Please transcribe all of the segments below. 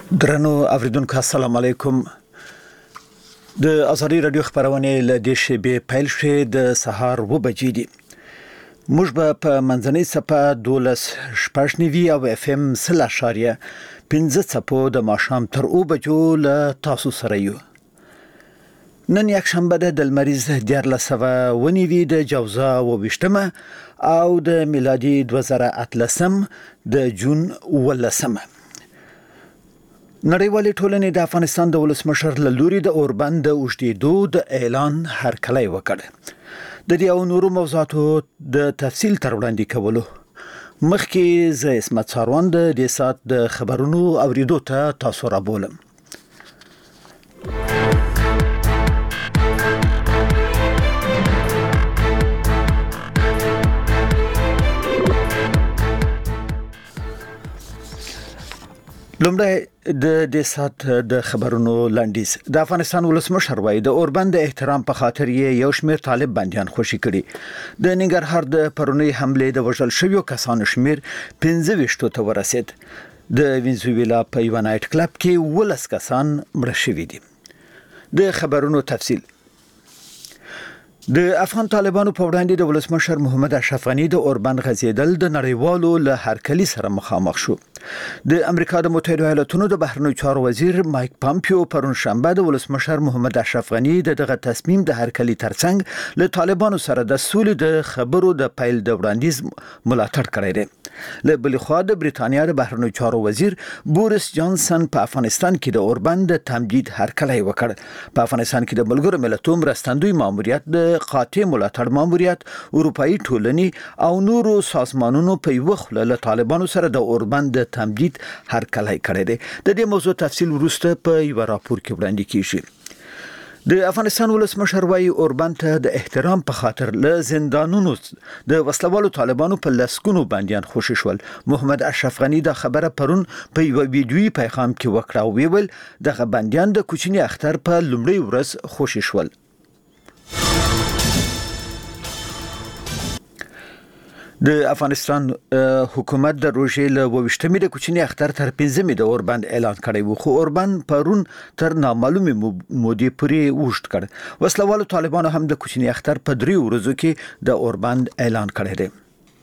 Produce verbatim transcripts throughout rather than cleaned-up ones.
درنو اوریدونکو السلام علیکم. د ازادي رادیو خبرونه له دې شبي پیل شوه د سهار و بجې دي. موږ به په منځنۍ صفه دولس شپږنیوي او اف ام سلاشاریه پنځه صفو د ماشام تر او بجو له تاسو سره یو. نن یک شنبه د لمریز دیارلسوه ونیوي د جوزا و وشتمه او د میلادي دوه زره اتلسم د جون ولسمه. نړیوالې ټولنې د افغانستان د ولسمشر له لوري د اوربند د اوږدېدو د اعلان هرکلی وکړ. د دې او نورو موضوعاتو د تفصیل تر وړاندې کولو مخکې زه اسمت ساروان د دې سات د خبرونو اوریدو ته تاسو را بولم. لومړی د دې سات د خبرونو لاندیز. د افغانستان ولسمشر وایي د اوربند د احترام په خاطر یې یو شمېر طالب بندیان خوشي کړي. د ننګرهار د پرونی حمله د وژل شویو کسانو شمېر پنځه ویشتو ته ورسید. د وینزویلا په یو نایټ کلب کې ولس کسان مړه شوي دي. د خبرونو تفصیل. د افغان طالبانو په وړاندې د ولسمشر محمد اشرف غنی د اوربند غځېدل د نړیوالو له هرکلي سره مخامخ شو. د امریکا د متحده ایالاتونو د بهرنیو چارو وزیر مایک پامپیو پرون شنبه د ولسمشر محمد اشرف غنی د دغه تصمیم د هرکلي ترڅنګ له طالبانو سره د سولې د خبرو د پیل د وړاندیز ملاتړ کړی دی. له بل خوا د بریتانیا د بهرنیو چارو وزیر بوریس جانسن په افغانستان کې د اوربند د تمدید هرکلی وکړ. په افغانستان کې د ملګرو ملتونو مرستندوی ماموریت د قاطع ملاتړ ماموریت اروپאי ټولنې او نورو سازمانونو په یو خله له طالبانو سره د اوربند د تمدید هرکلی کړی دی. د دې موضوع تفصیل وروسته په یو راپور کې وړاندې کیږي. د افغانستان ولسمشر وایي اوربند ته د احترام په خاطر له زندانونو د وسلوالو طالبانو په لسګونو بندیان خوشي شول. محمد اشرف غنی دا خبره پرون په یو ویډیویي پیغام کې وکړه او ویل دغه بندیان د کوچني اختر په لومړۍ ورځ خوشي شول. د افغانستان حکومت د روژې له وشتمې د کوچني اختر تر پنځمې د اوربند اعلان کړی و، خو اوربند پرون تر نامعلومې مودې پورې اوږد کړ. وسلوالو طالبانو هم د کوچني اختر په دریو ورځو کې د اوربند اعلان کړی دی.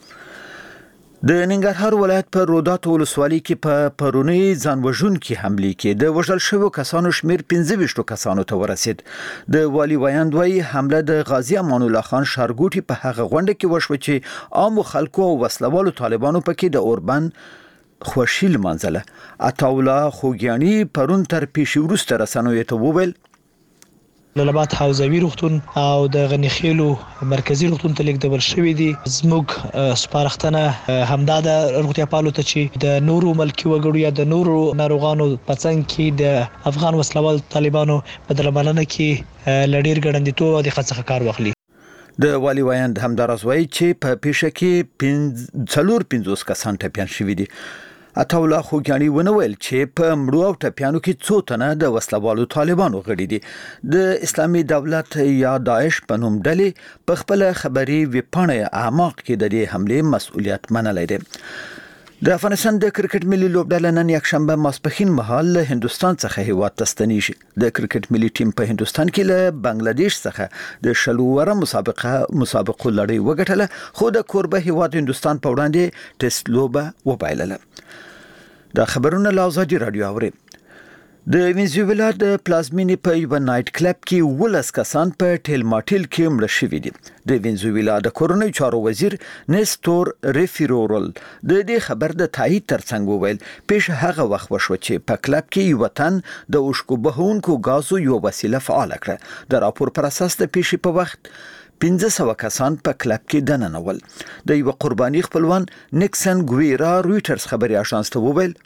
د ننګرهار ولایت په رودات ولسوالۍ کې په پرونی ځانوژونکي حمله کې د وژل شویو کسانو شمېر پنځه ویشتو کسانو ته ورسید. د والي ویاند وایي حمله د غازی امان الله خان ښارګوټي په هغه غونډه کې وشوه چې عام خلکو او وسلوالو طالبانو پکې د اوربند خوشي لمانځله. عطاالله خوګیانی پرون تر پیښې وروسته رسنیو ته وویل لبات حوزوي روغتون او د غنیخیلو مرکزی روغتون ته لیږدول شوی دي. زموږ سپارښتنه همدا د روغتیا پالو ته چې د نورو ملکی وګړو یا د نورو ناروغانو په څنګ کې د افغان وسلوال طالبانو په درملنه کې لډیر ګړندیتوب او د څخه کار واخلي. د والي ویاند همدارس وایي چې په پیښه کې څلور پنځوس کسان ټپیان شوي دي. عطاالله خوګیانی ونویل چې په مړو او ټپیانو کې څو تنه د وسلوالو طالبانو غړي دي. د اسلامي دولت یا داعش په نوم ډلې په خپل خبري ویبپاڼه اعماق کې د دې حمله مسؤلیت منلی دی. د افغانستان د کرکټ ملي لوبډله نن یک شنبه ماسپښین مهال له هندستان څخه هیواد ته ستنیږي. د کرکټ ملي ټیم په هندستان کې له بنگلاديش څخه د شلو وره مسابقه مسابقو لړۍ وګټله، خو د کوربه هیواد هندستان په وړاندې ټیسټ لوبه وبایلله. دا خبرونه له ازادي رادیو اوري. د وینزویلا د پلازمینې په یو نایټ کلب کې ولس کسان په ټیل ماټیل کې مړه شوي دي. د وینزویلا د کورنۍ چارو وزیر نیستور ریفیرورل د دې خبر د تایید ترڅنګ وویل پیښه هغه وخت وشوه چې په کلب کې یو وطن د اوښکو بهونکو غازو یو وسیله فعال کړه. د راپور پر اساس د پیښې په وخت پنځه سوه کسان په کلب کې دننول. د یو قرباني خپلوان نیکسن ګویرا رويټرز خبري اژانس ته وویل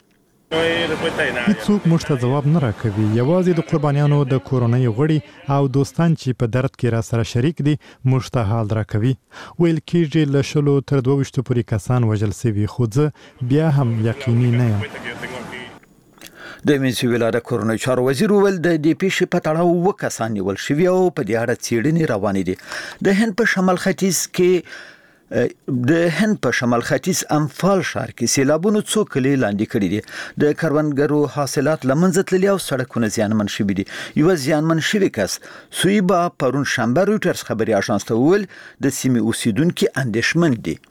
هیڅوک موږ ته ځواب نه راکوي. یوازې د قربانیانو د کورنۍ غړي او دوستان چې په درد کې را سره شریک دي موږ ته حال راکوي. ویل کېږي له شلو تر دوه ویشتو پورې کسان وژل شوي، خو زه بیا هم یقیني نه یم. د وینزویلا د کورنۍ چارو وزیر وویل د دې پیښې په تړاو اووه کسان نیول شوي او په دې اړه څېړنې روانې دي. د هند په شمال ختیځ کې د هند په شمال ختیځ امفال ښار کې سیلابونو څو کلی لاندې کړي دي د کروندګرو حاصلات لمنځه تللي او سړکونه زیانمن شوي دي یو زیانمن شوی کس سویبا پرون شنبه رویټرز خبري اژانس ته وویل د سیمې اوسیدونکو اندېښمن دي.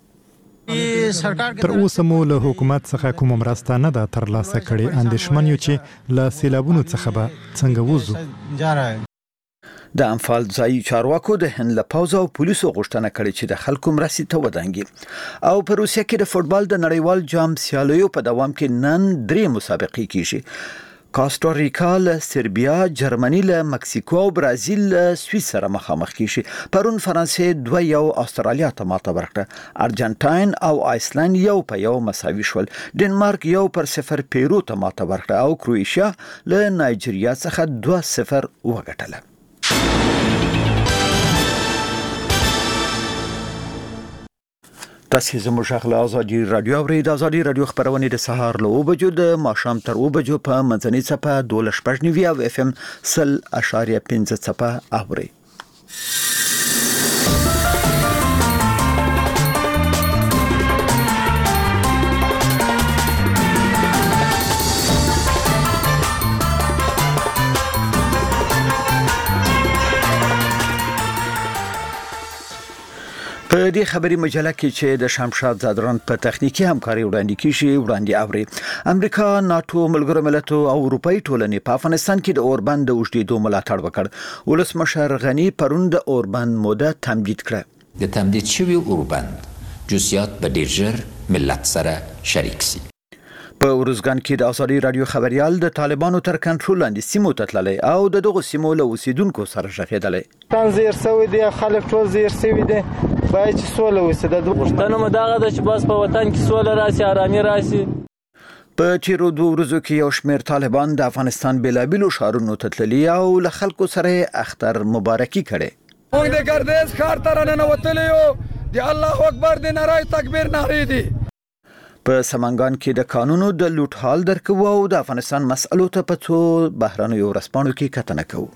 تر اوسه مو له حکومت څخه کوم مرسته نه ده ترلاسه کړې. اندېښمن یو چې له سیلابونو څخه به څنګه وځو. د امفال ځایي چارواکو د هند له پوځ او پولیسو غوښتنه کړې چې د خلکو مرستې ته ودانګي. او په روسیه کې د فوټبال د نړیوال جام سیالیو په دوام کې نن درې مسابقې کیږي. کاستاریکا له سربیا، جرمني له مکسیکو او برازیل له سویس سره مخامخ کیږي. پرون فرانسې دوه یو استرالیا ته ماته ورکړه. ارجنټاین او آیسلند یو په یو مساوي شول. ډنمارک یو پر صفر پیرو ته ماته ورکړه او کروئیشیا له نایجیریا څخه دوه صفر وګټله. تاسو زموږ غږ ازادي رادیو اورئ. د ازادي رادیو خبرونه د سهار له اوه بجو د ماښام تر اوه بجو په منځنۍ څپه دولس شپږ نوي او اف ام سل اشاریه پنځه څپه اورئ. په دې خبري مجله کې چې د شمشاد زادران په تخنیکی همکاري وړاندې کیږي وړاندې اوري. امریکا، ناتو، ملګرو ملتونو او اروپאי ټولنې په افغانستان کې د اوربند د وجدیدو ملاتړ وکړ. ولسمشر غنی پرون د اوربند موده تمدید کړه. د تمدید شوی اوربند جزئیات به ډیر ژر ملت سره شریک سي. په ورزګان کې د ازادي رادیو خبريال د طالبانو تر کنټرول لاندې سیمو ته تللی او د دغه سیمو له اوسیدونکو سره ژغېدلی. تنظیر سوی دی، خلک ټول زیر سوي دي، باید چې سوله وسي. د غوښتنه مو دغه ده چې بس په وطن کې سوله راسي، آرامي راسي. په تیرو دوه ورځو کې یو شمېر طالبان د افغانستان بېلابېلو ښارونو ته تللي او له خلکو سره اختر مبارکي کړې. موږ د ګردیز ښار ته راننوتلي یو، د الله اکبر د نارې تکبیر نارې دي. په سمنګان کې د قانونو د لوټ حال درکو او د افغانستان مسألو ته په څو بهرانیو ورځپاڼو کې کتنه کوو.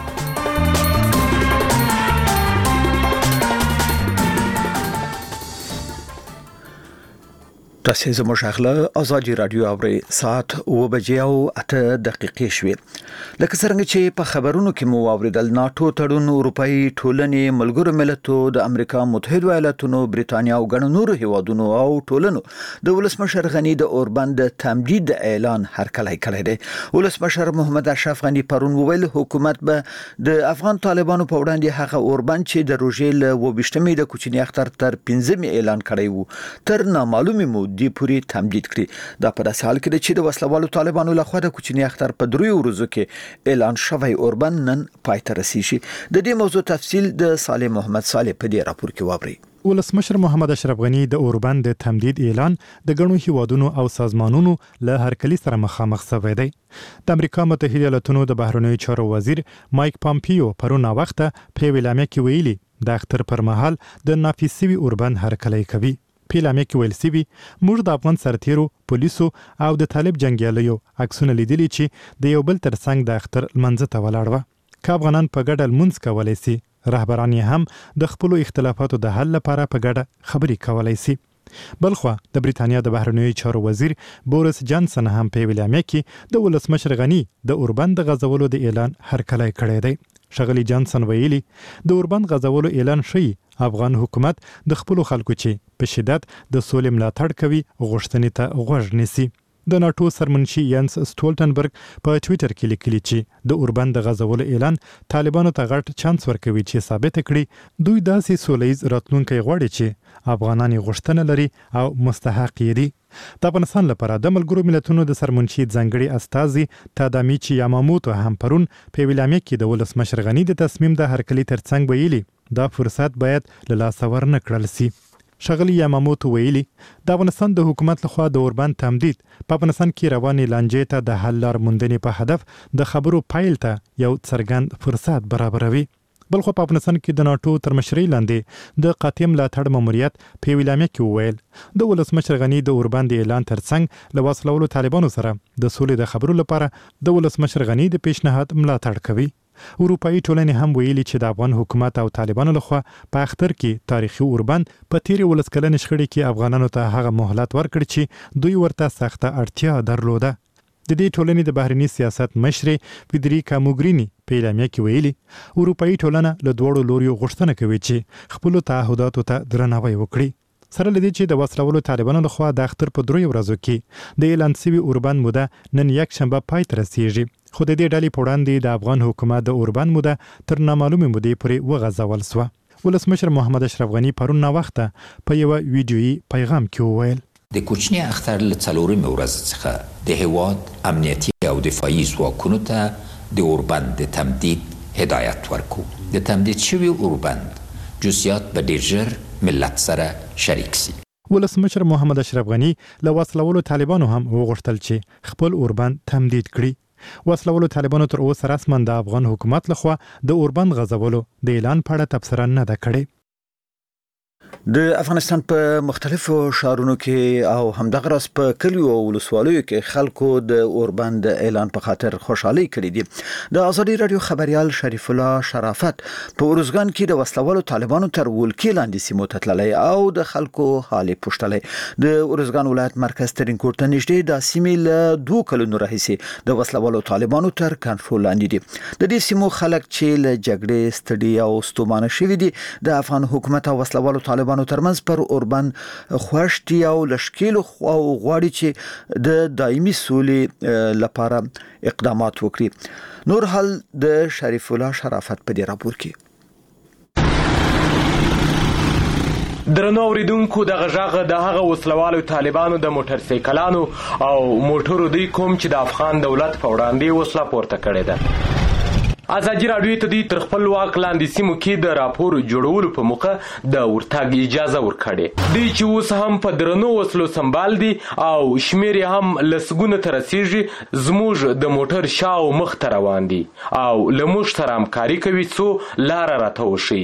تاسو زموږ غږ ازادي رادیو اورئ. ساعت اوه بجې او اته دقیقې شوې. لکه څنګه چې په خبرونو کې مو واوریدل، ناتو تړون، اروپאי ټولنې، ملګرو ملتونو، د امریکا متحده ایالاتونو، بریتانیا او ګڼو نورو هیوادونو او ټولنو د ولسمشر غنی د اوربند تمدید اعلان هرکلی کړی دی. ولسمشر محمد اشرف غنی پرون وویل حکومت به د افغان طالبانو په وړاندې هغه اوربند چې د روژې له اووه ویشتمې د کوچني اختر تر پنځمې اعلان کړی وو تر نامعلومې مودې پورې تمدید کړي. دا په داسې حال کې چې د وسلوالو طالبانو لخوا د کوچني اختر په دریو ورځو کې اعلان شوی اوربند نن پای ته رسیږي. د دې موضوع تفصیل د صالح محمد صالح په دې راپور کې واورئ. ولسمشر محمد اشرف غنی د اوربند د تمدید اعلان د ګڼو هیوادونو او سازمانونو له هرکلي سره مخامخ شوی دی. د امریکا متحده ایالاتونو د بهرنیو چارو وزیر مایک پامپیو پرون وخته په ویلامه کې ویلي د اختر پر مهال د نافذ شوی اوربند هرکلی کوي. پیلامه کې ویل سوي موږ د افغان سرتیرو، پولیسو او د طالب جنگیالیو عکسونه لیدلي چې د یو بل ترڅنګ د اختر لمانځه ته ولاړ وو. که افغانان په ګډه لمونځ کولی سي، رهبران یې هم د خپلو اختلافاتو د حل لپاره په ګډه خبرې کولی سي. بلخوا د بریتانیا د بهرنیو چارو وزیر بوریس جانسن هم په ویلامه کې د ولسمشر غنی د اوربند غځولو د اعلان هرکلی کړی دی. شغلی جانسن ویلي د اوربند غځولو اعلان شوی افغان حکومت د خپل خلکو چې په شدت د سولې ملاتړ کوي غوښتنې ته غوږ نیسي. د ناتو سرمنشي ینس سټولټنبرګ په ټوئیټر کې لیکلي چې د اوربند غځولو اعلان طالبانو ته غټ چانس ورکوي چې ثابت کړي دوی داسې سولهییز راتلونکی غواړي چې افغانان غوښتنه لري او مستحق دي. د افغانستان لپاره د ملګرو ملتونو د سرمنشي ځانګړي استازي تادامیچی یاماموتو هم پرون په ویلامه کې د ولسمشر غنی د تصمیم د هرکلي ترڅنګ ویلي دا فرصت باید له لاسه ورنه کړل سي. شغلی یاماموتو ویلي د افغانستان د حکومت لخوا د اوربند تمدید په افغانستان کې روانې لانجې ته د حل لار موندنې په هدف د خبرو پایل ته یو څرګند فرصت برابروي. بلخو په افغانستان کې د ناتو تر مشرۍ لاندې د قاطع ملاتړ ماموریت په ویلامه کې وویل د ولسمشر غنی د اوربند اعلان ترڅنګ له وسلوالو طالبانو سره د سولې د خبرو لپاره د ولسمشر غنی د پیشنهاد ملاتړ کوي. اروپאי ټولنې هم ویلي چې د افغان حکومت او طالبانو لخوا په اختر کې تاریخي اوربند په تیرې ولس کلنې شخړې کې افغانانو ته هغه مهلت ورکړ چې دوی ورته سخته اړتیا درلوده. د دې ټولنې د بهرني سیاست مشر فدریکا موګرینی په اعلامیه کې ویلي اروپאי ټولنه له دوړو لوريو غوښتنه کوي چې خپل تعهداتو ته درناوی وکړي. سره لدی چې د وسلوالو طالبانو لخوا د اختر په دروي ورځو کې د اعلان شوی اوربند موده نن یک شنبه پای ته رسیږي. خو د دې ډلې په وړاندې د افغان حکومت د اوربند موده تر نامعلومه مودې پورې وغځول شو. ولسمشر محمد اشرف غنی پرون نا وخته په یو ویډیويي پیغام کې وویل د کوچنی اختر له څلورمې ورځې څخه د هیواد امنیتي او دفاعي ځواکونو ته د اوربند د تمدید هدایت ورکو. د تمدید شوی اوربند جزئیات به ډیر ژر ملت سره شریک سي. ولسمشر محمد اشرف غنی له وسلوالو طالبانو هم وغوښتل چې خپل اوربند تمدید کړي. وسلوالو طالبانو تر اوسه رسما د افغان حکومت لخوا د اوربند غځولو د اعلان په اړه تبصره نه ده کړې. د افغانستان په مختلفو ښارونو کې او همدغه راس په کلیو او ولسوالیو کې خلکو د اوربند اعلان په خاطر خوشحالي کړې دي. د ازادي رادیو خبريال شریف الله شرافت په ورزګان کې د وسلوالو طالبانو تر ولکې لاندې سیمو ته تللی او د خلکو حالي پوښتلی. د ورزګان ولایت مرکز ترینکوټ ته نږدې د سیمې له دوه کلونو راهیسې د وسلوالو طالبانو تر کنټرول لاندې دي. د دې سیمو خلک چې له جګړې ستړي او ستومانه شوي دي د افغان حکومت او وسلوالو طالبانو ترمنځ پر اوربند خوښتي او لشکېلو خو غواړي چې د دایمي سولې لپاره اقدامات وکړي. نور حال د شریف الله شرافت په دې راپور کې. درنو اوریدونکو د غږغه د هغه وسلوالو طالبانو د موټر سایکلانو او موټرو دی کوم چې د افغان دولت په وړاندې وسله پورته کړې ده. ازادي رادیو ته د تر خپل واک لاندې سیمو کې د راپور جوړولو په موخه د ورتګ اجازه ورکړې. دوی چې اوس هم په درنو وسلو سمبال دي او شمیر هم لسګونه ته رسیږي زموږ د موټر شا او مخ ته روان دي او له موږ سره همکاري کوي څو لاره راته وشي.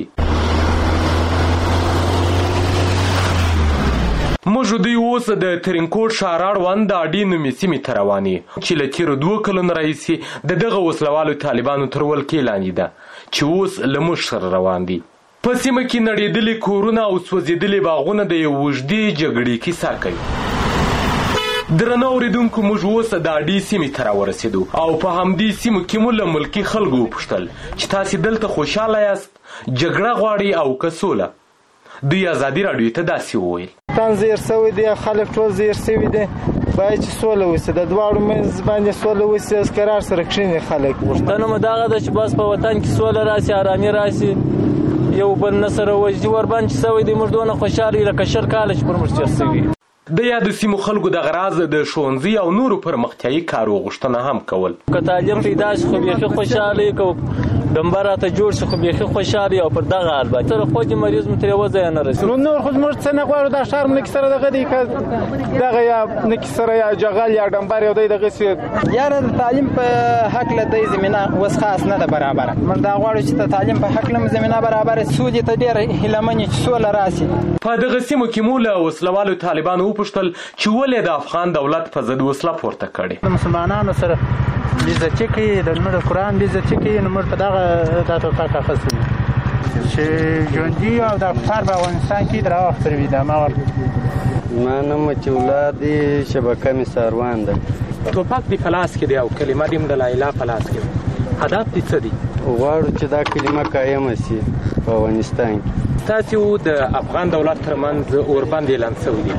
موږ دوی اوس د ترینکوټ ښار اړوند د اډي نومې سیمې ته روان یو چې له تېرو دوه کلونو راهیسې د دغه وسلوالو طالبانو تر ولکې لاندې ده چې اوس له موږ سره روان دي. په سیمه کې نړېدلي کورونه او سوځېدلي باغونه د یو اوږدې جګړې کیسه کوي. درنو اوریدونکو موږ اوس د اډي سیمې ته راورسېدو او په همدې سیمو کې مو له ملکي خلکو وپوښتل چې تاسې دلته خوشحاله یاست، جګړه غواړئ او که سوله؟ دوی ازادي رادیو ته داسې وویل تن زیر سوي دي، خلک ټول زیر سوي دي، باید چې سوله وسي، د دواړو منځ باندې سوله وسي، از قرار سره کښېني خلک. غوښتنه مو دغه ده چې بس په وطن کې سوله راسي، ارامي راسي، یو بل نه سره وجدي ورباندې چې سوی دی موږ دونه خوشحاله یو لکه شل کاله چې پر موږ تېر سوي. د یادو سیمو خلکو دغه راز د ښوونځي او نورو پرمختیایي کارو غوښتنه هم کول. که تعلیم پیدا شي خو بیخي خوشحاله یو، که ډمبر راته جوړ شي خو بیخي خوشحاله یو. پر دغه حال باندې سره خوږ مریض مو ترې وځای نه رسي. نور خو موږ څه نه غواړو، دا ښار مو نه سره دغه دی که دغه یا نه سره یا جغل یا ډمبر یو دی دغه یاره د تعلیم په حق له دی زمینه اوس خاص نه ده برابره. موږ دا غواړو چې د تعلیم په حق له زمینه برابره سولې ته ډېره هیله من چې سوله راسي. په دغه سیمو کې مو له وسلوالو طالبانو وپوښتل چې ولې د افغان دولت په ضد وسله پورته کړې. د مسلمانانو سره بیزتي کوي، د لمر قرآن بیزتي کوي، نو موږ په دغه دا ټوټه اخیستلو چې ژوندي او د افغان په افغانستان کې در وخت تېروي. دا ما ما نوم چې ولاد شبکه مې ساروان ده. ټوپک دې په لاس کې دی او کلمه دې د لایلا په لاس کې ده. هدف دې څه دی؟ غواړو چې دا کلمه قایمه سي په افغانستان کې. تاسو د افغان دولت ترمنځ اوربند اعلان شوی دی،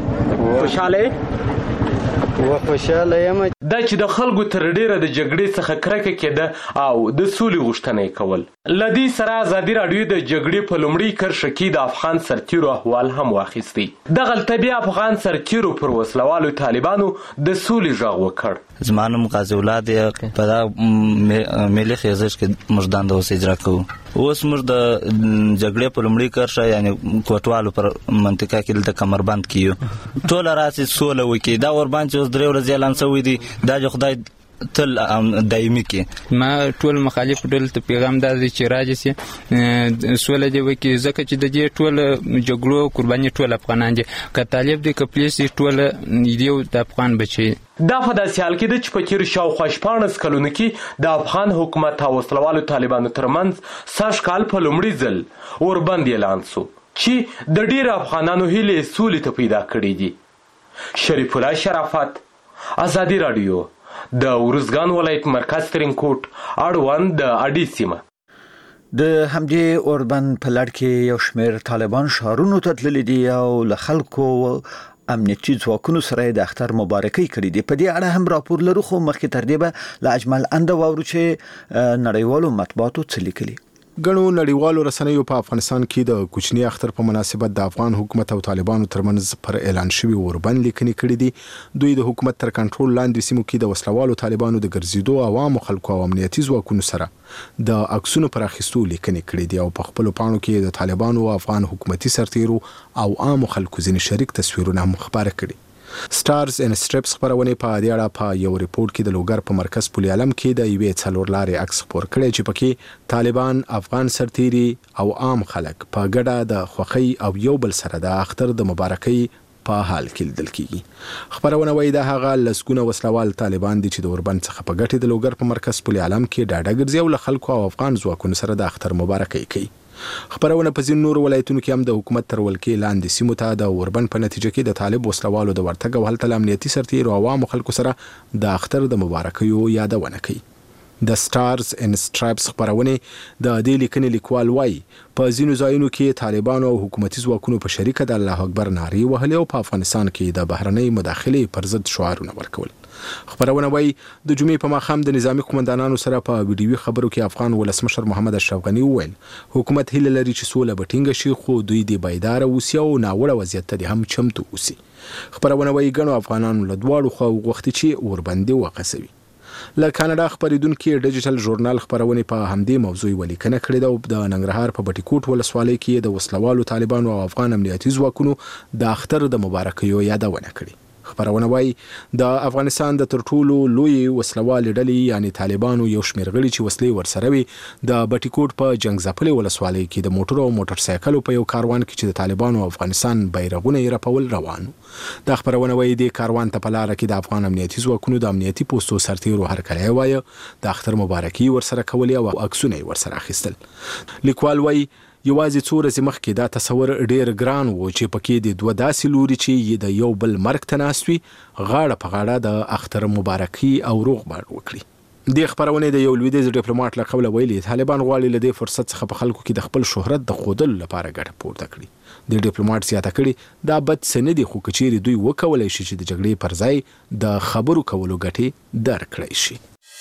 خوشحاله و خوشحاله یم دا چې د خلکو تر ډیره د جګړې څخه کرکه کېده او د سولې غوښتنه یې کول. له دې سره ازادي راډیو د جګړې په لومړۍ کرښه کې د افغان سرتیرو احوال هم واخیستی. دغلته بیا افغان سرتیرو پر وسلوالو طالبانو د سولې غږ وکړ. زما نوم قاضي اولاد په دا ملي خیزش کې موږ دنده اوس اجرا کوو. اوس موږ د جګړې په لومړۍ کرښه یعنی کوټوالو پر منطقه کې دلته کمربند کیو ټول راسي سوله وکړي. دا اوربند چې اوس درې ورځې اعلان شوی دی دا چې خدای تل دایمي کې. ما ټول مخالف ټول ته پیغام دا دی چې راځي سي سوله دی وکړي، ځکه چې د دې ټول جګړو قرباني ټول افغانان دي. که طالب دی که پولیس ټول یو د افغان بچي. دا په داسې حال کې ده چې په تېرو شاوخوا شپاړس کلونو کې د افغان حکومت او وسلوالو طالبانو ترمنځ سږ کال په لومړي ځل اوربند اعلان سو چې د ډېرو افغانانو هیلې سولې ته پیدا کړي دي. شریف الله شرافت، ازادي راډیو، د ارزګان ولایت مرکز ترینکوټ اړوند د اډي سیمه. د همدې اوربند په لړ کې یو شمېر طالبان ښارونو ته تللي دي او له خلکو امنیتي ځواکونو سره د اختر مبارکي کړې دي. په دې اړه هم راپور لرو، خو مخکې تر دې به له اجمل انده واورو چې نړیوالو مطبوعاتو څه لیکلي. ګڼو نړیوالو رسنیو په افغانستان کې د کوچني اختر په مناسبت د افغان حکومت او طالبانو ترمنځ پر اعلان شوی اوربند لیکنې کړې دي. دوی د حکومت تر کنټرول لاندې سیمو کې د وسلوالو طالبانو د ګرځېدو عوامو خلکو او امنیتي ځواکونو سره د عکسونو پر اخیستو لیکنې کړې دي او په خپل پاڼو کې د طالبانو او افغان حکومتي سرتیرو او عامو خلکو ځینې شریک تصویرونه هم خبره کړي. سټارز ان سټریپس خبرونه په دې اړه په یو ریپورت کې د لوګر په مرکز پولي علم کې د یوې څلور لارې عکس خپور کړی چې پکې طالبان، افغان سرتیري او عام خلک په ګډه د خوښۍ او یو بل سره د اختر د مبارکۍ په حال کې لیدل کیږي. خبرونه وايي دا هغه لسګونه وسلوال طالبان دي چې د اوربند څخه په ګټه د لوګر په مرکز پولي علم کې ډاډه ګرځي او له خلکو او افغان ځواکونو سره د اختر مبارکۍ کوي. خبرونه په ځینو نورو ولایتونو کې هم د حکومت تر ولکې لاندې سیمو ته د اوربند په نتیجه کې د طالب وسلوالو د ورتګ او هلته امنیتي سرتیرو او عوامو خلکو سره د اختر د مبارکیو یادونه کوي. د سټارز ان سټرایپس خبرونه د دې لیکنې لیکوال وايي په ځینو ځایونو کې طالبانو او حکومتي ځواکونو په شریکه د الله اکبر نارې وهلې او په افغانستان کې د بهرنۍ مداخلې پر ضد شعارونه ورکول. خبرونه وايي د جمعې په ماښام د نظامی قومندانانو سره په ویډیوي خبرو کې افغان ولسمشر محمد اشرف غنی وویل حکومت هیله لري چې سوله به ټینګه شي، خو دوی د بیدار اوسي او ناوړه وضعیت ته هم چمتو اوسي. خبرونه وايي ګڼو افغانانو له دواړو خواو غوښتي چې اوربند وقڅوي. له کاناډا خبرېدونکو ډیجیټل ژورنال خبرونه په همدې موضوع ولیکنه کړې ده او د ننګرهار په بټي کوټ ولسوالۍ کې د وسلوالو طالبانو او افغان امنیتي ځواکونو د اختر د مبارکیو یادونه کړې. خبرونه وايي د افغانستان د تر ټولو لوی وسلوال ډلې یعنی طالبانو یو شمېر غړي چې وسلې ورسره وي د بټي کوټ په جنگ ځپلې ولسوالۍ کې د موټر او موټر سایکلو په یو کاروان کې چې د طالبانو او افغانستان بیرغونه یې رپول روانو. د خبرونه وايي د کاروان ته په لار کې د افغان امنیتي ځواکونو د امنیتي پوسټو سرتیرو هرکلی وایي د اختر مبارکي ورسره کولې او عکسونه یې ورسره اخیستل. لیکوال وايي یوازې څو ورځې مخکې دا تصور ډیر ګران و چې پکې د دوه داسې لوري چې د یو بل مرګ ته ناست وي غاړه په غاړه د اختر مبارکي او روغبړ وکړي. د خبرونه د یو لویدیځ ډیپلوماټ له قوله ویلي طالبان غواړي له دې فرصت څخه په خلکو کې د خپل شهرت د ښودلو لپاره ګټه پورته کړي. د ډیپلوماټ زیاته کړي دا بد څه نه دي، خو که چیرې دوی وکولی شي چې د جګړې پر ځای د خبرو کولو ګټې درکړی شي.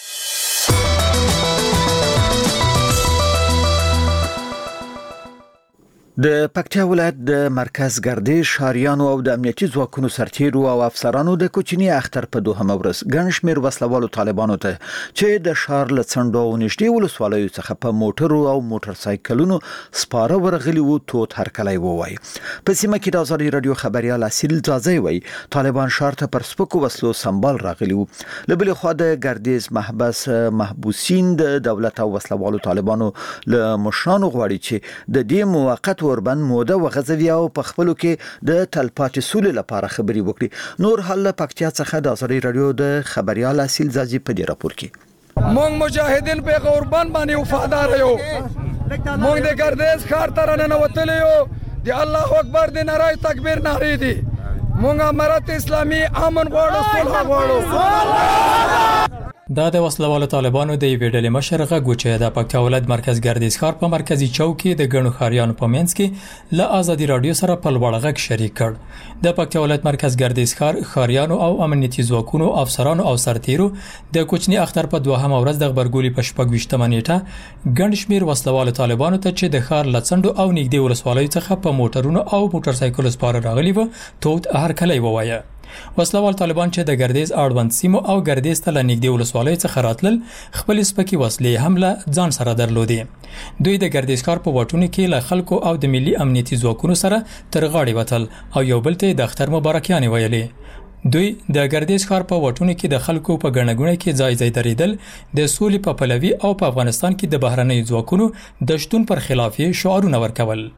د پکتیا ولایت د مرکز ګردش ښاریانو او د امنیتي ځواکونو سرتیرو او افسرانو د کوچني اختر په دوهمه ورځ ګڼ شمېر وسلوالو طالبانو ته چې د ښار له څنډو او نږدې ولسوالیو څخه په موټرو او موټر سایکلونو سپاره ورغلي وو تود هرکلی ووایي. په سیمه کې د ازادي راډیو خبريال اصیل ځاځی وایي طالبان ښار ته پر سپکو وسلو سمبال راغلي وو. له بلې خوا د ګردیز محبس محبوسین د دولت او وسلوالو طالبانو له مشرانو غواړي چې د دې موقت اوربند موده وغځوي او په خپلو کې د تلپاتې سولې لپاره خبري وکړي. نور حال پکتیا څخه د ازادي راډیو د خبريال اصیل ځاځي په دې راپور کې مونږ مجاهدین په اوربند باندې وفادار یو. مونږ د ګردیز ښار ته راننوتلي یو، د الله اکبر د نارای تکبیر نارې دي. مونږ امارت اسلامي امن غواړو، صلح غواړو. دا د وسلوالو طالبانو د یوې ډلې مشر غږ و چې د پکتیا ولایت مرکز ګردیز ښار په مرکزي چوک کې د ګڼو ښاریانو په منځ کې له ازادي راډیو سره په لوړ غږ شریک کړ. د پکتیا ولایت مرکز ګردیز ښار ښاریانو او امنیتي ځواکونو افسرانو او سرتیرو د کوچني اختر په دوهمه ورځ د غبرګولي په شپږ ویشتمه نیټه ګڼ شمېر وسلوالو طالبانو ته چې د ښار له څنډو او نږدې ولسوالیو څخه په موټرونو او موټر سایکلو سپاره راغلي وو تود هرکلی ووایه. وسلوال طالبان چې د ګردیز اړوند سیمو او ګردیز ته لنږدې ولسوالیو څخه راتلل خپل سپکې وسلې هم له ځان سره درلودې. دوی د ګردیز ښار په واټونو کې له خلکو او د ملي امنیتي ځواکونو سره تر غاړې وتل او یو بل ته د اختر مبارکیانې ویلې. دوی د ګردیز ښار په واټونو کې د خلکو په ګڼه ګوڼه کې ځای ځای درېدل، د سولې په پلوي او په افغانستان کې د بهرنیو ځواکونو د شتون پر خلاف شعارونه ورکول.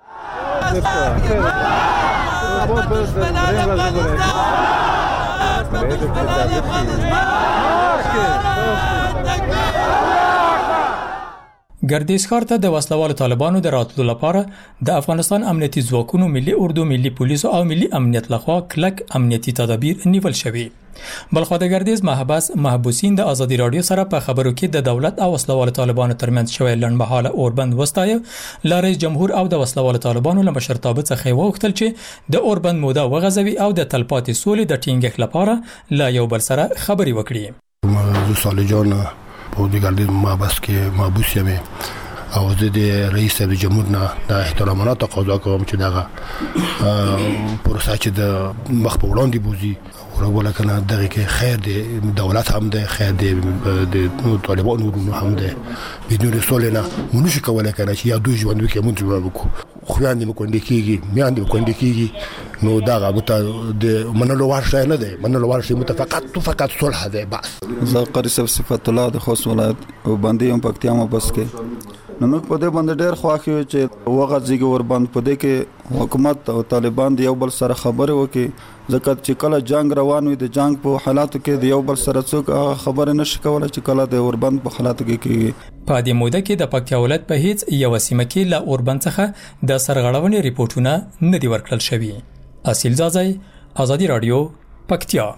ګردیز ښار ته د وسلوالو طالبانو د راتلو لپاره د افغانستان امنیتي ځواکونو، ملي اردو، ملي پولیسو او ملي امنیت لخوا کلک امنیتي تدابیر نیول شوي. بلخو د ګردیز محبس محبوسین د ازادي رادیو سره په خبرو کې د دولت او وسلوالو طالبانو ترمنځ شوی لنډمهاله اوربند وستایه. ل رئیس جمهور او د وسلوالو طالبانو له مشرتابه څخه وغوښتل چې د اوربند موده وغځوي او د تلپاتې سولې د ټینګښت لپاره له یو بل سره خبرې وکړي. زه صالح جان په د ګردیز محبس کې محبوس یم او زه د رئیس جمهور نه د احترامانه تقاضا کوم چې دغه پروسه چې د مخ په وړاندې بوزي ورغول کنه دغه کې خیر دی دولت هم ده، خیر دی د طالبانو هم ده. بدون سولنا مونږ شو کولای کنه چې یا دوی ژوند وکړو مونږ وکړو خو یاندې مکوندې کیږي میاندې مکوندې کیږي نو دا غوته د منلو ورشه نه ده، منلو ورشه متفقات تو فقط صلح ده بس. زه قاری صفات الله د خوست ولایت او باندې هم پکتیا مو بس کې نو موږ په دې باندې ډېر خوښ یو چې وغه ځګ ور باندې په دې کې حکومت او طالبان د یو بل سره خبرې وکړي ځکه چې کله جنگ روان وي د جنگ په حالاتو کې د یو بل سره څوک خبرې نشي کولای چې کله د اوربند په حالاتو کې کیږي. په دې موده کې د پکتیا ولایت په هیڅ یو سیمه کې له اوربند څخه د سرغړونې ریپورتونه نه دي ورکړل شوي. اصیل زازای، ازادي رادیو، پکتیا.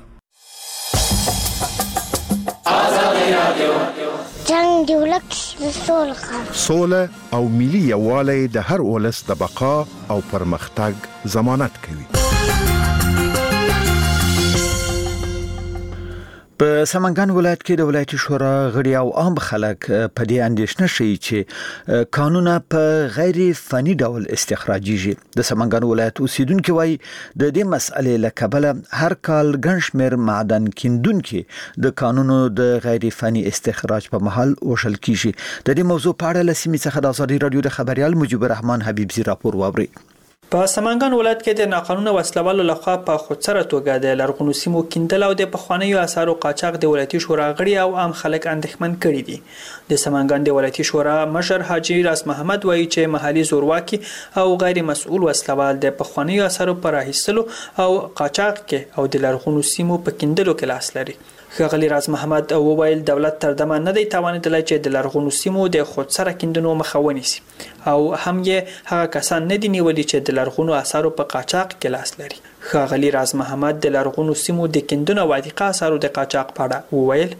ازادي رادیو جنگ دی ولک سوله سوله او ملي یووالی د هر ولس د بقا او پرمختګ ضمانت کوي. په سمنګان ولایت کې د ولایتي شورا غړي او عام خلک په دې اندېښنه شي چې قانون په غیر فني ډول استخراجيږي. د سمنګان ولایت اوسیدونکو وایي د دې مسئلې له کبله هر کال ګڼ شمېر معدن کیندونکو د قانونو د غیر فني استخراج په محل وشل کیږي. د دې موضوع په اړه له سیمې څخه د ازادي رادیو د خبريال مجيب الرحمن حبيبزي راپور واوري. په سمنګان ولایت کې د ناقانونه وسلوالو لخوا په خودسره توګه د لرغونو سیمو کیندل او د پخوانیو اثارو قاچاق د ولایتي شورا غړي او عام خلک اندېښمن کړي دي. د سمنګان د ولایتي شورا مشر حاجی راس محمد وایي چې محلي زورواکي او غیر مسؤل وسلوال د پخوانیو اثارو پر راهیستلو او قاچاق کې او د لرغونو سیمو په کیندلو کې لاس لري. ښاغلي راز محمد وویل دولت تر دمه نه دی توانیدلی چې د لرغونو سیمو د خودسره کیندنو مخه ونیسي او هم یې هغه کسان نه دي نیولي چې د لرغونو اثارو په قاچاق کې لاس لري. ښاغلي راز محمد د لرغونو سیمو د کیندنو او عتیقه اثارو د قاچاق په اړه وویل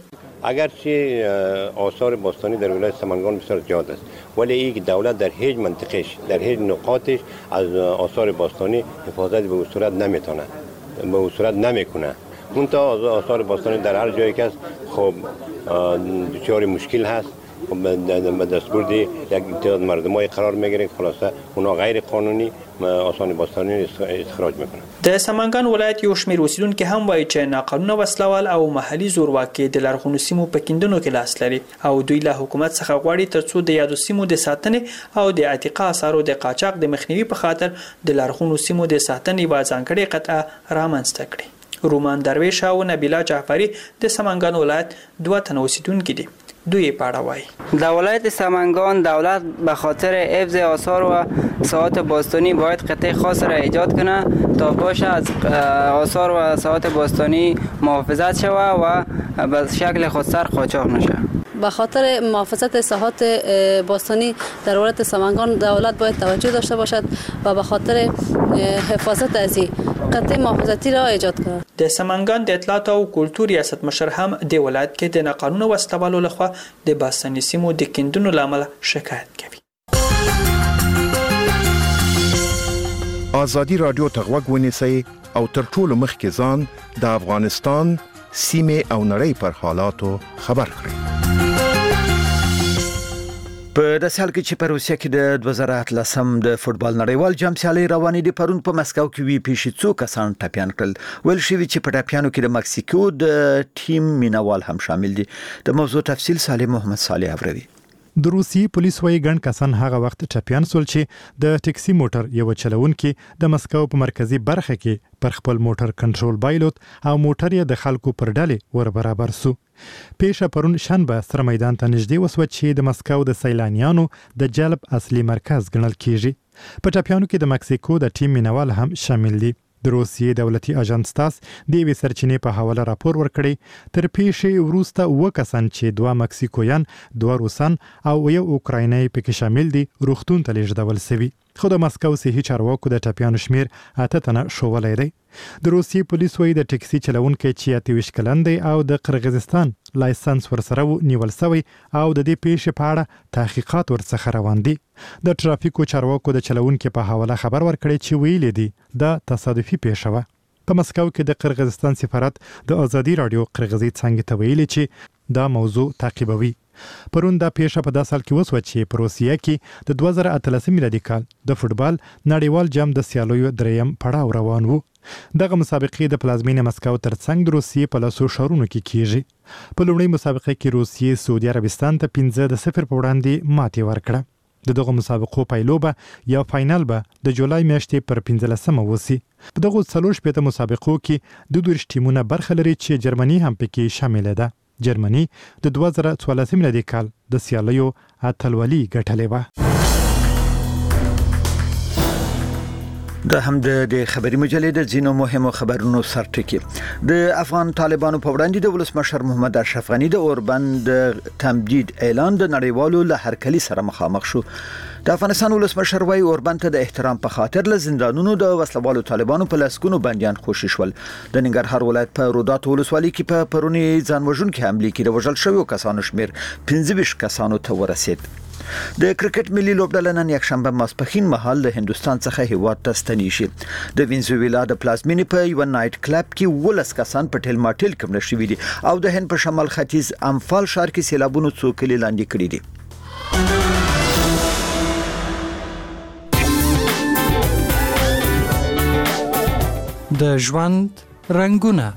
اگرچه آثار باستانی در ولایت سمنگان بسیار زیاد است ولی یک دولت در هیچ منطقهش در هیچ نقاطش از آثار باستانی حفاظت به صورت نمیتونه به صورت نمیکنه. منتها آثار باستانی در هر جایی که است خب دچار مشکل هست. به دستور دی یک تعداد مردمای قرار میگیرن خلاصه اونا غیر قانونی آثار باستانی استخراج میکنن. د سمنګان ولایت یو شمېر اوسیدونکو هم وایي چې ناقانونه وسلوال او محلي زورواکي د لرغونو سیمو په کیندنو کې لاس لري او دوی له حکومت څخه غواړي ترڅو د یادو سیمو د ساتنې او د عتیقه اثارو د قاچاق د مخنیوي په خاطر د لرغونو سیمو د ساتنې یوه ځانګړې قطعه رامنځته کړي. رومان درویش او نبیله جعفری د سمنګان ولایت دوه تن اوسیدونکي دي. دوی پاړه وای د ولایت سمنگان دولت به خاطر حفظ آثار و ساعات باستانی باید قطعه خاص را ایجاد کنه تا باشه از آثار و ساعات باستانی محافظت شوه و به شکل خودسر قاچاق نشه. به خاطر محافظت ساحات باستانی در ولایت سمنگان دولت باید توجه داشته باشد و به خاطر حفاظت از قطعه محافظتی را ایجاد کند. د سمنگان د اطلاعات او کلتور ریاست مشر هم د ولایت کې د ناقانونه وسلوالو لخوا د باستاني سیمو د کیندنو لامل شکایت کوي. ازادي رادیو ته غوږ ونیسئ او تر ټولو مخکې ځان د افغانستان سیمې او نړۍ پر حالاتو خبر کړئ. په داسې حال کې چې په روسیه کې د دوه زره اتلسم د فوټبال نړیوال جام سیالۍ روانې دي پرون په مسکو کې وی پیښې څو کسان ټپیان کړل. ویل شوي چې په ټپیانو کې د مکسیکو د ټیم مینوال هم شامل دي. د موضوع تفصیل صالح محمد صالح اوروي. د روسي پولیس وايي ګڼ کسان هغه وخت ټپیان سول چې د ټیکسي موټر یو چلونکي د مسکو په مرکزی برخه کې پر خپل موټر کنټرول بایلوت او موټر یې د خلکو پر ډلې ور برابر سو. پیښه پرون شنبه سره میدان ته نږدې وسو چې د مسکو د سیلانیانو د جلب اصلي مرکز ګڼل کیږي. په ټپیانو کې د مکسیکو د ټیم مینوال هم شامل دي. د روسیې دولتي اژانس تاس د وی سرچینې په حواله راپور ورکړی تر پیښې وروسته و کسان چې دوه مکسیکویان دوه روسان او یو اوکرایني پکې شامل دي روغتون ته لیږدول شوي خو د مسکو صحي چارواکو د ټپیانو شمیر اته تنه شوولی دی د روسیې پولیس وایي د ټکسي چلونکی چې اته ویشت کلن دی او د قرغیزستان لایسنس ورسره نیول شوی او د دې پیښې په اړه تحقیقات ورڅخه روان دي د ټرافیکو چارواکو د چلونکي په حواله خبر ورکړی چې ویلي دي دا تصادفي پیښه وه په مسکو کې د قرغیزستان سفارت د ازادي رادیو قرغیزي څنګه ته ویلي چې دا موضوع تعقیبوي پرون دا پیښه په داسې حال کې وسوه چې په روسیه کې د دوه زره اتلسم میلادي کال د فوټبال نړیوال جام د سیالیو دریم پړاو روان وو دغه مسابقې د پلازمینې مسکو ترڅنګ د روسیې په لاسو ښارونو کې کیږي په لومړۍ مسابقه کې روسیې سعودي عربستان ته پنځه د صفر په وړاندې ماتې ورکړه د دغه مسابقو پایلوبه یا فاینل به د جولای میاشتې پر پنځلسمه وسی په دغه څلور شپېته مسابقو کې د دوه ټیمونه برخه لري چې جرمني هم پکې شامل ده جرمني د دوه زره څوارلسم میلادي کال د سیالیو اتلولي ګټلې وه د هم د خبري مجلې د ځینو مهمو خبرونو سرټکی د افغان طالبانو په وړاندې د ولسمشر محمد اشرف غنی د اوربند تمدید اعلان د نړیوالو له هرکلي سره مخامخ شو د افغانستان ولسمشر وايي اوربند ته د احترام په خاطر له زندانونو د وسلوالو طالبانو په لاسکونو بنديان خوشي شول د ننګرهار ولایت په رودات ولسوالۍ کې په پرونی ځانوژونکو حمله کې د وژل شویو کسانو شمیر پنځه ویشت کسانو ته ورسید د کرکټ ملي لوبډله نن یکشنبه ماسپښین مهال د هندستان څخه هیواد ته ستنی شي د وینزویلا د پلازمینې په یو نایټ کلب کې ولس کسان په ټیل ماټیل کې مړ شوي دي او د هند په شمال ختیځ امفال ښار کې سیلابونو څوکلي لاندې کړي دي د ژوند رنگونه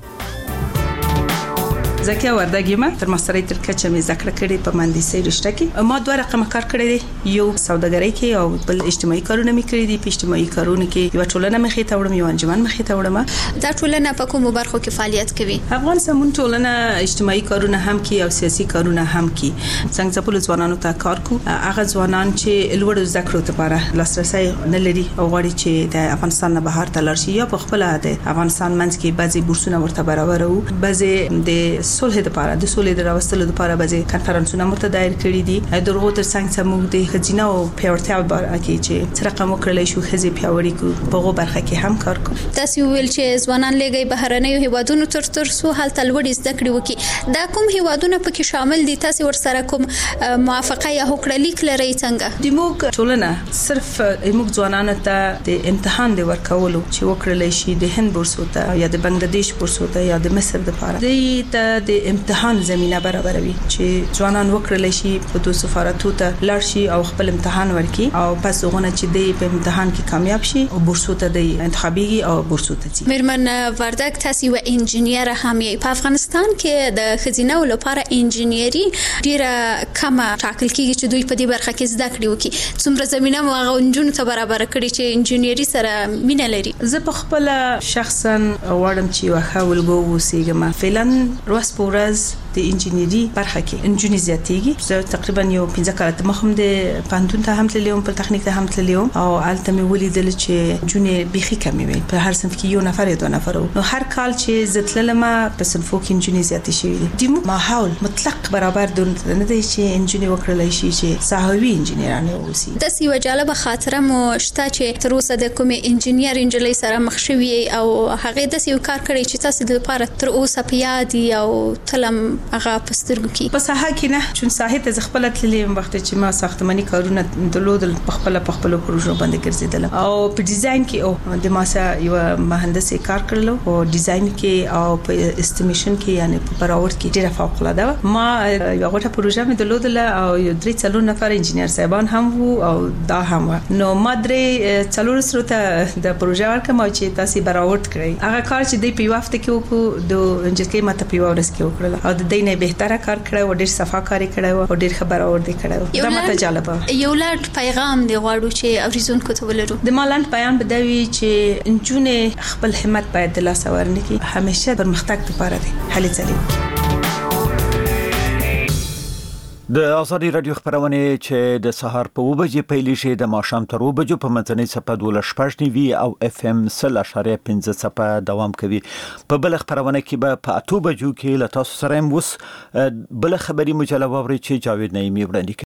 زکه وردګی ما تر ماسترۍ تر کچه مې ذکر کړی په مهندسي رشته کې ما دوه رقم کار کړی دی یو سوداګرۍ کې او بل اجتماعي کارونه مې کړی دي په اجتماعي کارونه کې یو ټولنه مخې ته وړم یو انجمن مخې ته وړم دا ټولنه په کومو برخو کې فعالیت کوي افغان سمون ټولنه اجتماعي کارونه هم کوي او سیاسي کارونه هم کوي څنګه په ځوانانو ته کار کو هغه ځوانان چې لوړ زده کړو لپاره لاسرسي نه لري او غواړي چې د افغانستان نه بهر ته لاړ شي یا په خپل د افغانستان منځ کې بعضي بورسونه ورته برابرو بعضي د صلح لپاره د صلح د راوستلو لپاره بعضي کانفرنسونه متدایر کړي دي درغو تر څنګ سمو د خزینه او پیاوړتیا لپاره کې چې څه رقم وکړلای شو خزي پیاوړی کو په غو برخه کې هم کار کو تاسو ویل چې ځوانان لګي بهرنیو هیوادونو تر تر سو حالت لوړ زده کړي وکي دا کوم هیوادونه پکې شامل دي تاسو ور سره کوم موافقه یا هوکړه لیک لري څنګه د موږ ټولنه صرف موږ ځوانانو ته د امتحان دی ورکولو چې وکړلای شي د هند بورسو ته یا د بنگلاديش بورسو ته یا د مصر لپاره د د امتحان زمينه برابروي چې ځوانان وکړلای شي په دوه سفارتو ته لاړ شي او خپل امتحان ورکړي او پس غونه چې دی په امتحان کې کامیاب شي او بورسو ته دی انتخابي او بورسو ته ځي میرمن وردګ تاسو و انجنیر هم یې په افغانستان کې د خزینه لپاره انجنیري ډیره کمه ټاکل کیږي چې دوی په دې برخه کې زده کړي وکي څومره زمينه مغونجونو ته برابر کړي چې انجنیري سره مینه لري زه په خپل شخصا وړم چې واخا ولګو وسیګم فعلا روس پورز د انجنیري برخه کې انجنیری زیاتېږي زه تقریبا یو پنځه کاله مخم د پانتون ته هم تللم په تخنیک ته هم تللم او الته مې ولیدل چې جونې بيخي کمې وي په هر صنف کې یو نفر یا دوه نفر نو هر کال چې زتللم په صنفو کې انجنیری زیاتې شي د ماحول مطلق برابر د نه دی چې انجنیری وکړلای شي چې صحوي انجنیرانه اوسي د سی وجاله خاطره مو شته چې تر اوسه د کوم انجنیر انجلۍ سره مخ شوی او هغه د سی کار کړی چې تاسو د لپاره تر اوسه پیادي او تلم هغه پسترګو کې په ساحه کې نه چون ساحه ته خپل تللم وخت چې ما ساختماني کارونه درلودل په خپل په خپل پروژو باندې ګرځیدل او په ډیزاین کې او د ماسه یو مهندس کار کړلو او ډیزاین کې او په استیمیشن کې یعنی په براورت کې ډیره فوق العاده ما یو غوټه پروژه مې درلودل او یو درې څلور نفر انجنیر صاحبان هم وو او دا هم نو ما درې څلور سره ته د پروژه ورکم چې تاسو براورت کړئ هغه کار چې د پیو وخت کې وکړو د انجنیر ماته پیو ورس کې وکړل او د دینه بهتره کار کړو ډیر صفا کاری کړو او ډیر خبر اور دی کړو دا ماته جالبه یو لړ پیغام دی غواړو چې اوریزونکو ته ولرو د مالند بیان بدوي چې انجونه خپل همت باید د لاس ورنه کی همیشه پرمختګ لپاره دی هلې ځلې د ازادي رادیو خبرونه چې د سهار په وبه بجې پیلې شي د ماښام تر وبه بجو په منځنۍ صفه دولس شپږ نیوي او اف ام صفر اشاریه پنځه صفه دوام کوي. په بل خبرونه کې به په اته بجو کې له تاسو سره هم وس بل خبري مجله ووري چې جاوید نعیمي وړاندې